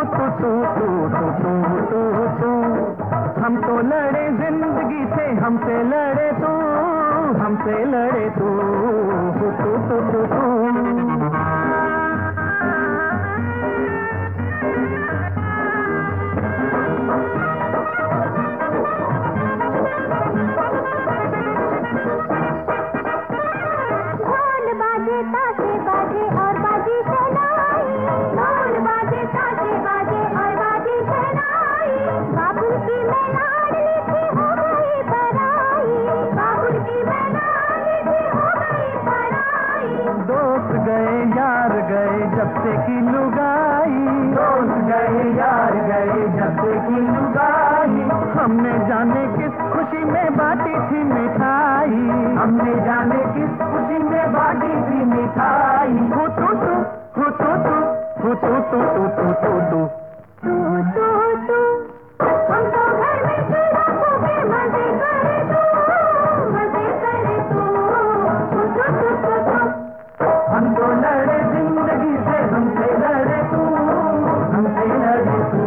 तू हम तो लड़े जिंदगी से, हमसे लड़े तू, हमसे लड़े तू ढोल बाजे ताशे बाजे और बाजी शहनाई, ढोल बाजे ताशे बाजे और बाजी शहनाई। बाबुल की मैं लाडली थी हो गई पराई, बाबुल की मैं लाडली थी हो गई पराई। दोस्त गए यार गए जब से की लुगाई, दोस्त गए यार गए जब से की लुगाई। हमने जाने किस खुशी में बांटी थी मिठाई, हमने जाने किस खुशी में बांटी थी मिठाई। हो तू हम तो घर में चूल्हा फूके मजे करे तू, मजे करे तू। हम तो लड़े जिंदगी से, हमसे लड़े तू, हमसे लड़े तू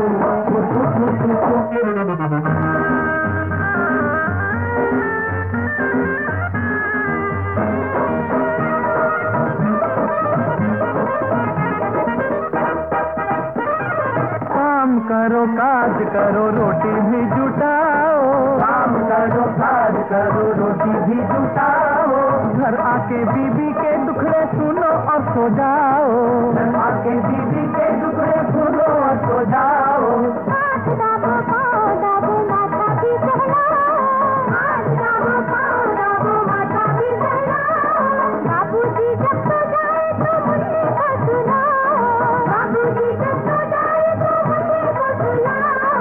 काम करो काज करो रोटी भी जुटाओ, काम करो काज करो रोटी भी जुटाओ। घर आके बीबी के दुखड़े सुनो और सो जाओ, घर आके बीबी के दुखड़े सुनो और सो जाओ। हाथ दाबो पाँव दाबो माथा भी सहलाओ, हाथ दाबो पाँव दाबो माथा भी सहलाओ। बाबूजी जब सो जाए तो मुन्ने को सुनाओ, बाबूजी जब सो जाए तो मुन्ने को सुनाओ।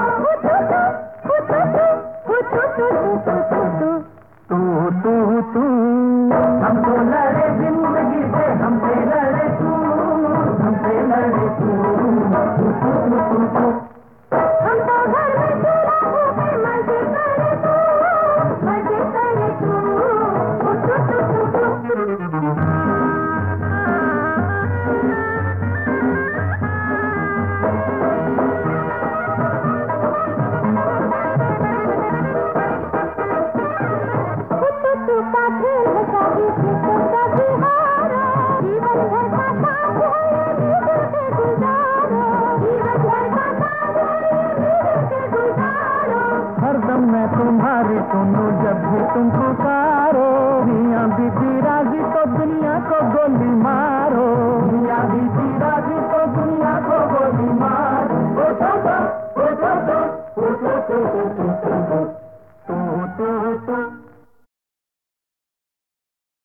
तू हम तो लड़े जिंदगी से, हमसे लड़े तू, हमसे लड़े तू हम तो घर में चूल्हा फूके मजे करे तू, मजे करे तू। तू का खेल है शादी से तो कभी हारो, जीवन भर का साथ है ये मिल के गुजारो, जीवन भर का साथ है ये मिल के गुजारो। हरदम मैं तुम्हारी सुनूं जब भी तुम पुकारो। मियां बीबी राजी तो दुनिया को गोली मारो, मियां बीबी राजी तो दुनिया को गोली मारो।